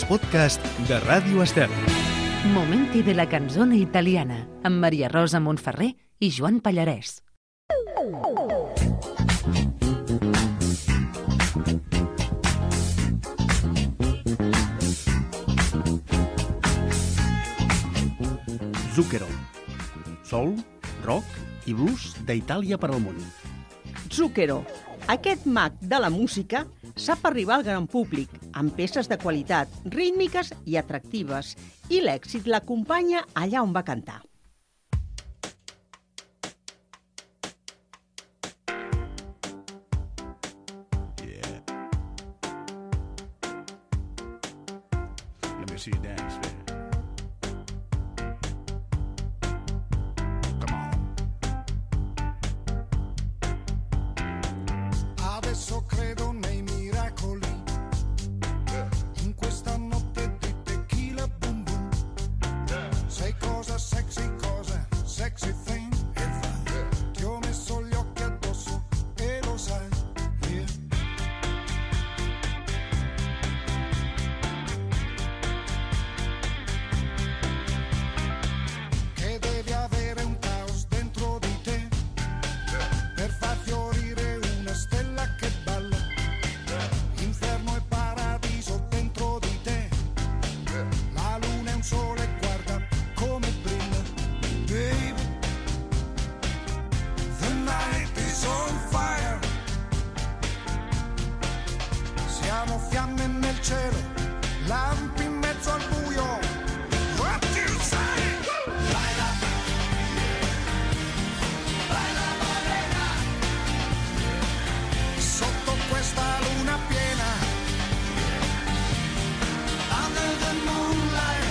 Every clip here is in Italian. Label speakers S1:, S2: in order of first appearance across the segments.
S1: els podcasts de Ràdio Estel.
S2: Momenti de la canzone italiana amb Maria Rosa Montferrer i Joan Pallarès.
S3: Zucchero. Soul, rock i blues d'Itàlia per al món.
S4: Zucchero. Aquest mag de la música sap arribar al gran públic amb peces de qualitat, rítmiques i atractives, i l'èxit l'acompanya allà on va cantar.
S5: Yeah. Let me see you dance, man. Come on.
S6: Adesso credo nei miracoli, in questa notte di tequila boom boom. Sei cosa sexy thing. Ti ho messo gli occhi addosso e lo sai, yeah. Che devi avere un caos dentro di te per far fiorire una stella che balla. Inferno e paradiso dentro di te. La luna è un sole, guarda come brilla. Baby, the night is on fire. Siamo fiamme nel cielo, lampi in mezzo al buio. What do you say? Baila, baila, baila. Sotto questa luna piena, under the moonlight,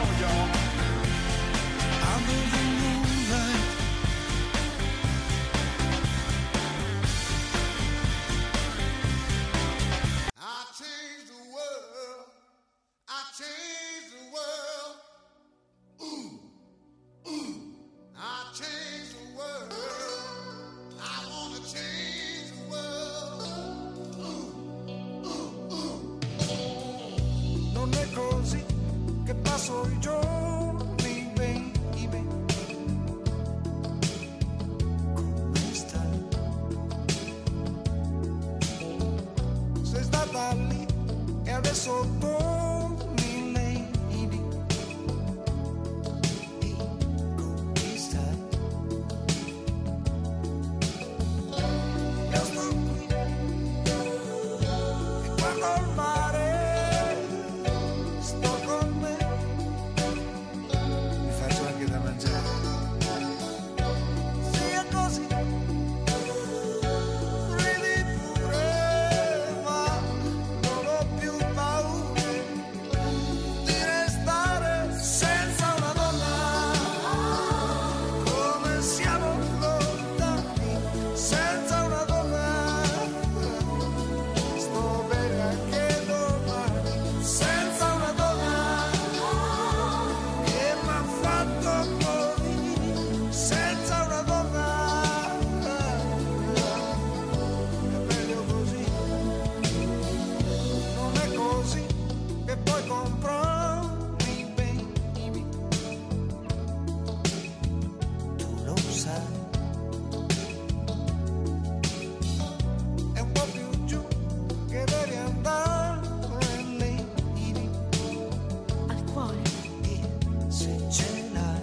S6: under the moonlight. I changed the world, I changed the world, ooh, ooh. I changed the world, I wanna change the world, non è così che passo i giorni, baby. Come stai? Sei stata lì e adesso torni, lady. Come stai? Io sto qui e guardo il mare. Sto con me, mi faccio anche da mangiare. Sia così, ridi pure, ma non ho più paura di restare senza una donna. Come siamo lontani senza una donna. Sto bene anche domani senza una donna che m'ha fatto morire senza una donna. È meglio così, non è così che puoi comprarmi, baby. Tu lo sai. È un po' più giù che devi andare, lady. Al cuore. E se ce l'hai.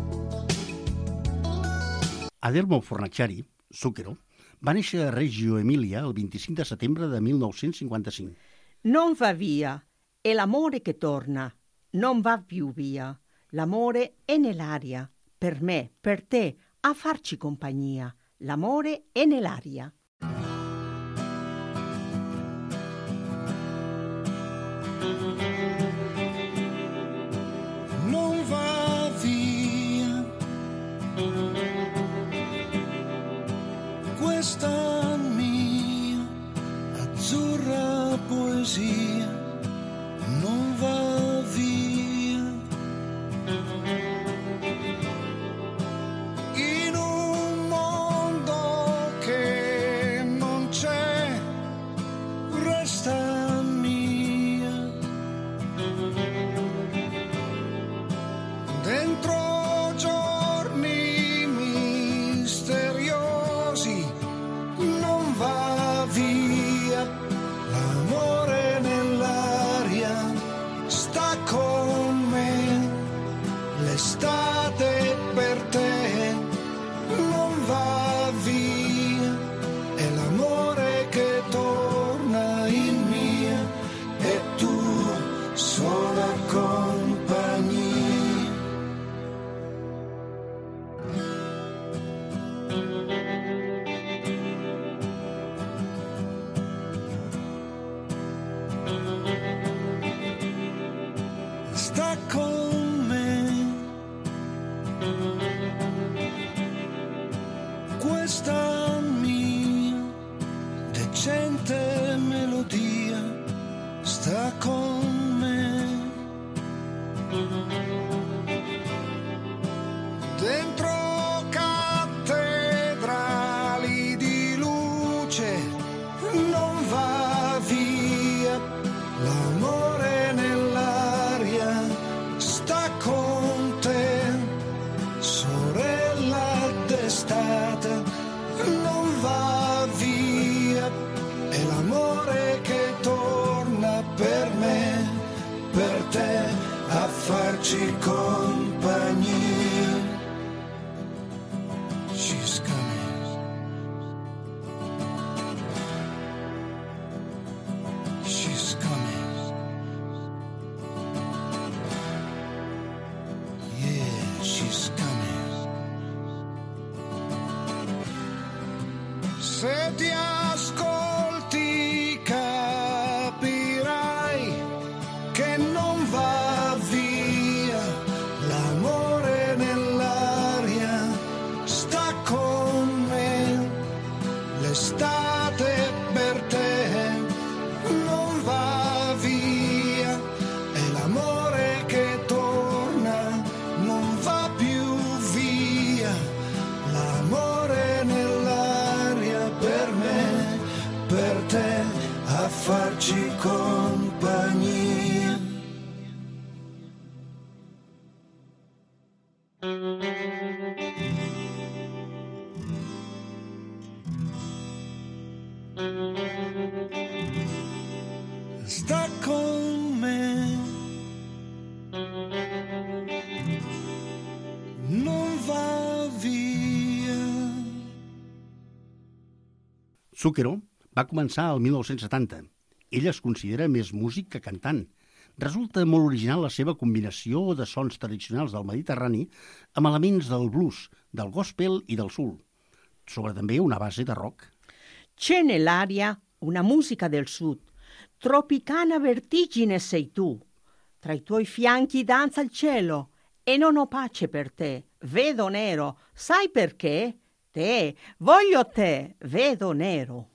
S3: Adelmo Fornaciari, Zucchero, va néixer a Reggio Emilia el 25 de setembre de 1955.
S4: Non va via, è l'amore che torna, non va più via. L'amore è nell'aria, per me, per te, a farci compagnia. L'amore è nell'aria.
S6: Non va via questa mia azzurra poesia, non va via in un mondo che non c'è, resta mia sta con me. Dentro cattedrali di luce non va via, l'amore nell'aria sta con te, sorella d'estate non va via, è l'amore che torna per me, per te, a farci compagnia. She's coming. She's coming. Yeah, she's coming. Se ti ascolti capirai che non va via, l'amore nell'aria sta con me, l'estate per te non va via, è l'amore che torna, non va più via, l'amore nell'aria per me, per te, a farci compagnia. Sta con me, non va via.
S3: Zucchero va començar el 1970. Ell es considera més músic que cantant. Resulta molt original la seva combinació de sons tradicionals del Mediterrani amb elements del blues, del gospel i del soul, sobre també una base de rock.
S4: C'è nell'aria una musica del sud, tropicana vertigine sei tu. Tra i tuoi fianchi danza il cielo e non ho pace per te, vedo nero. Sai perché? Te, voglio te, vedo nero.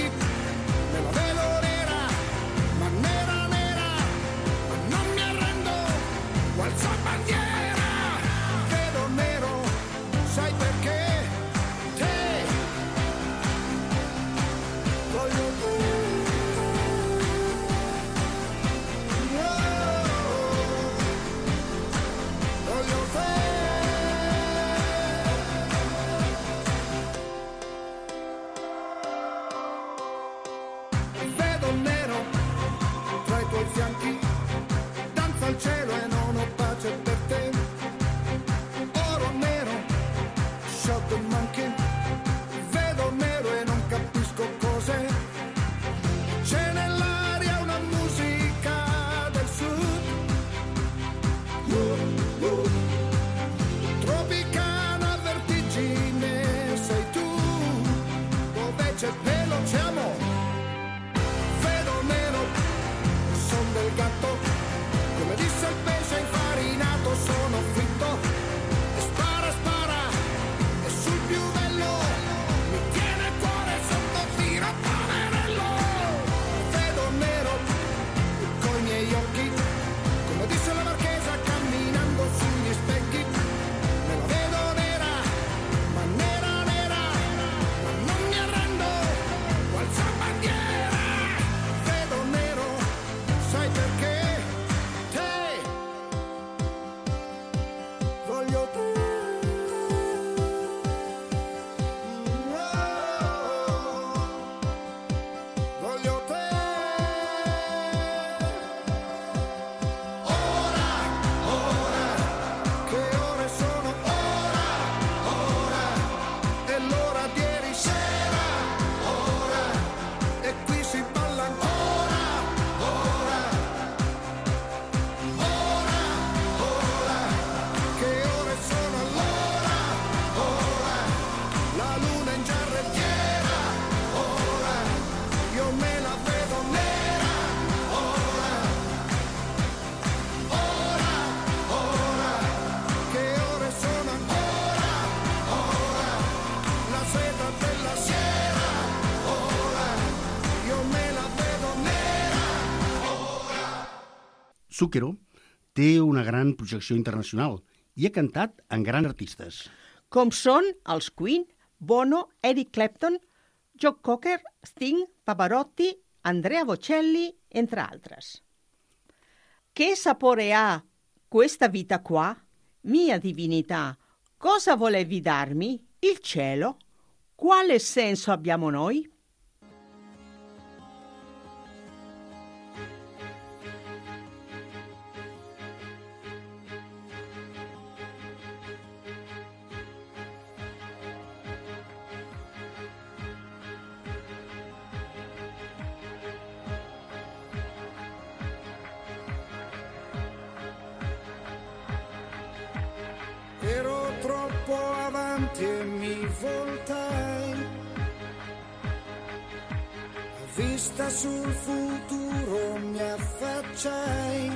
S6: Me la vedo nera, ma nera nera, ma non mi arrendo.
S3: Zucchero té una gran projecció internacional i ha cantat amb grans artistes.
S4: Com són els Queen, Bono, Eric Clapton, Joe Cocker, Sting, Pavarotti, Andrea Bocelli, entre altres. Che sapore ha questa vita qua? Mia divinità, cosa volevi darmi? Il cielo? Quale senso abbiamo noi?
S6: Ero troppo avanti e mi voltai, a vista sul futuro mi affacciai.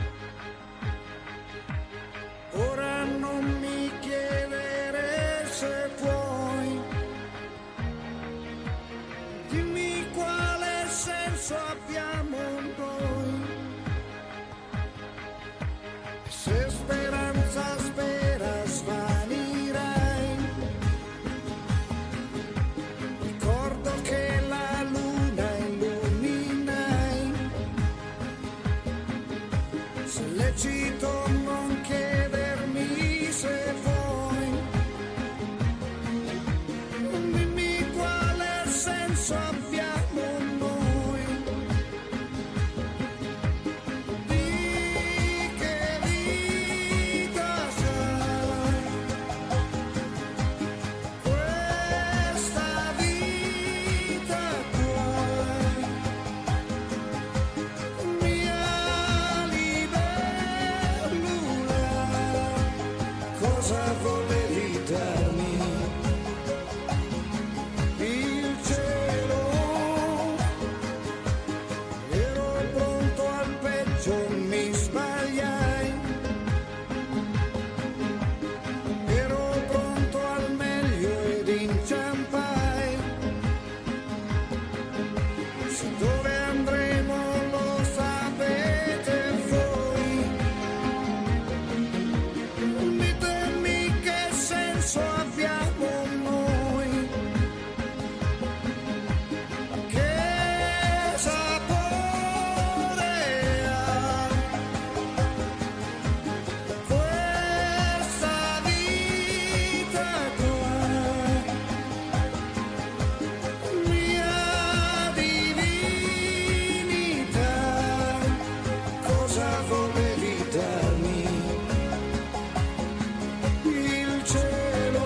S6: Ora non mi chiedere se puoi, dimmi quale senso abbiamo noi, se speranza spera svanirai. Ricordo che la luna illuminai, se lecito non chiedermi se vuoi, dimmi quale senso abbiamo noi, di che vita sarà questa vita qua, mia libellula, cosa volevi darmi? Il cielo, ero pronto al peggio, mi sbagliai, ero pronto al meglio ed inciampai. Se dove andremo lo sapete voi, ditemi che senso abbiamo noi, che sapore ha questa vita qua, mia divinità, cosa volevi darmi? Il cielo,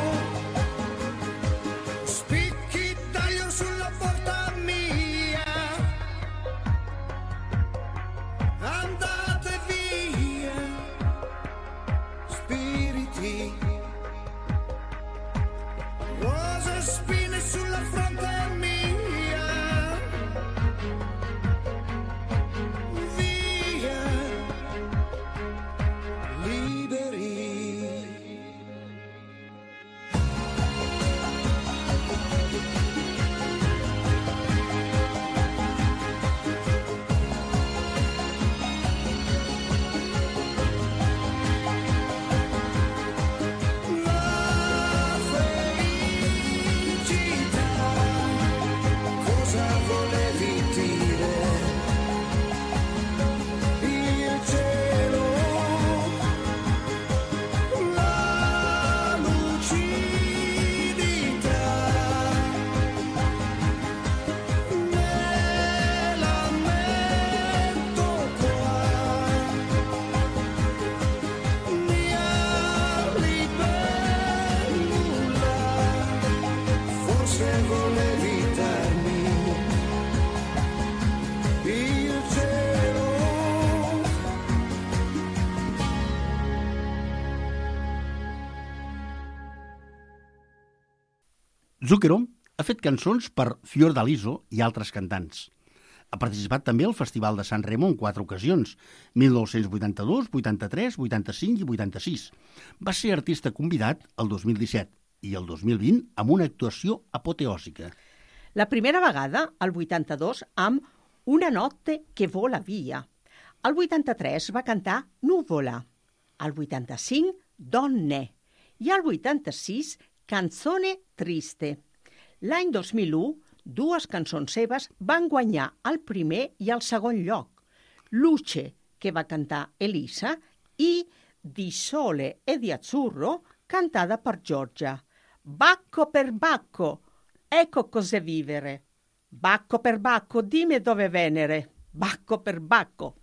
S6: spicchi taglio sulla porta mia, andate via, spiriti, rose e spine sulla fronte mia, via, liberi. La felicità, cosa volevi dire? Il cielo, la lucidità, me la metto qua, mia libellula, forse volevi darmi il cielo.
S3: Zucchero ha fet cançons per Fiordaliso i altres cantants. Ha participat també al Festival de Sant Remo en 4 ocasions, 1982, 83, 85 i 86. Va ser artista convidat el 2017 i el 2020 amb una actuació apoteòsica.
S4: La primera vegada, al 82, amb Una notte che vola via. Al 83 va cantar Nuvola, al 85 Donne i al 86 Canzone Triste. L'any 2001, dues cançons seves van guanyar el primer i el segon lloc. Luce, que va cantar Elisa, i Di Sole e di Azzurro, cantada per Giorgia. Bacco per bacco, ecco cos'è vivere. Bacco per bacco, dimmi dove venere. Bacco per bacco.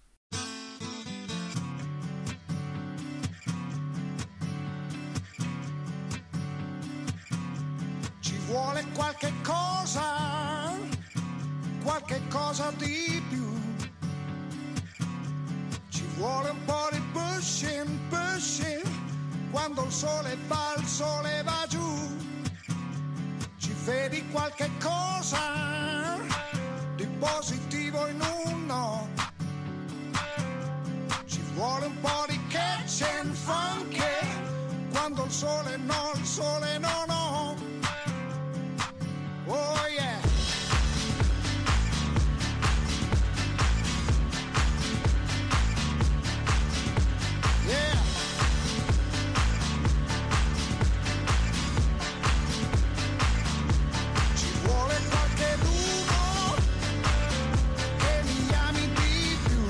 S6: Ci vuole qualche cosa di più. Ci vuole un po' di pushing, quando il sole va giù. Ci vedi qualche cosa di positivo in uno. Ci vuole un po' di catch and funky, quando il sole no. Oh yeah. Yeah. Ci vuole qualcheduno che mi ami di più.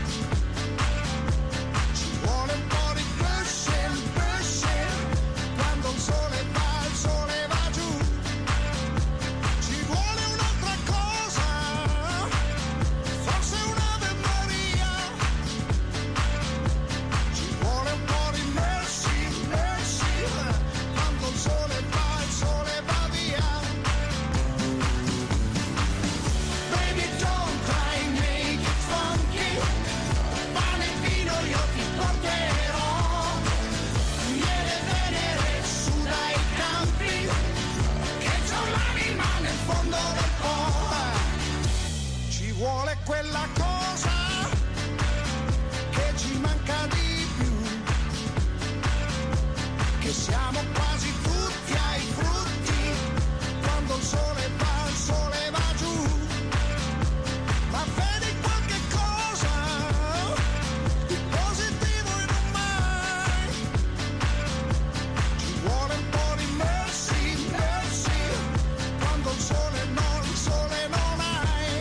S6: Ci vuole un po' di pushing, quando il sole va giù. Ci vuole un'altra cosa, forse un'Ave Maria. Ci vuole un po' di mercy, quando il sole va via. Baby don't cry, make it funky. Pane e vino io ti porterò. Miele, venere, su dai campi, che c'ho l'anima nel fondo del cuore. Ci vuole quella cosa che ci manca di più, che siamo quasi tutti ai frutti, quando il sole va giù. Ma vedi qualche cosa di positivo in un mai. Ci vuole un po' di mercy, quando il sole non hai.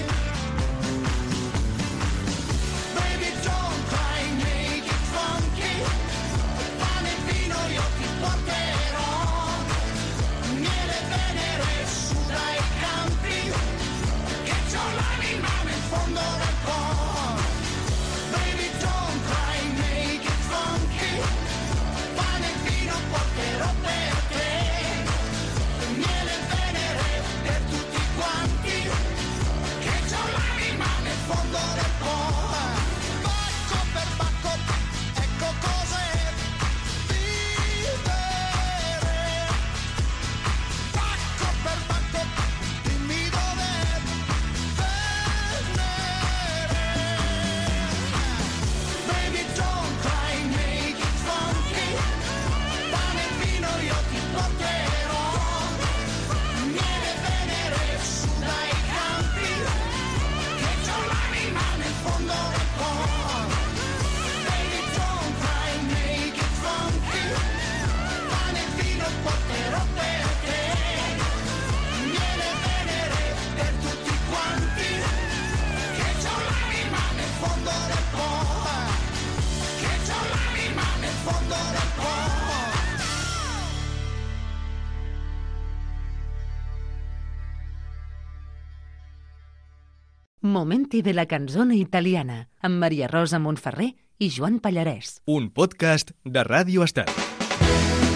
S6: Baby don't cry, make it funky. Pane e vino io ti porterò. Miele, venere, su dai campi, che c'ho l'anima nel fondo del cuore. Baby don't cry, make it funky. Pane e vino porterò per te. Miele e venere per tutti quanti, che c'ho l'anima nel fondo del cuore. Bacco per bacco, ecco cos'è vivere. Bacco per bacco, dimmi dov'è venere. Baby don't cry, make it funky. Pane e vino io ti porterò. Miele e venere su dai campi, che c'ho l'anima nel fondo del cuore. Baby don't cry, make it funky. Pane e vino porterò per te. Miele e venere per tutti quanti, che c'ho l'anima nel fondo del cuore. Che c'ho l'anima nel fondo del cuore.
S2: Momenti de la canzone italiana amb Maria Rosa Montferrer i Joan Pallarès.
S1: Un podcast de Ràdio Estel.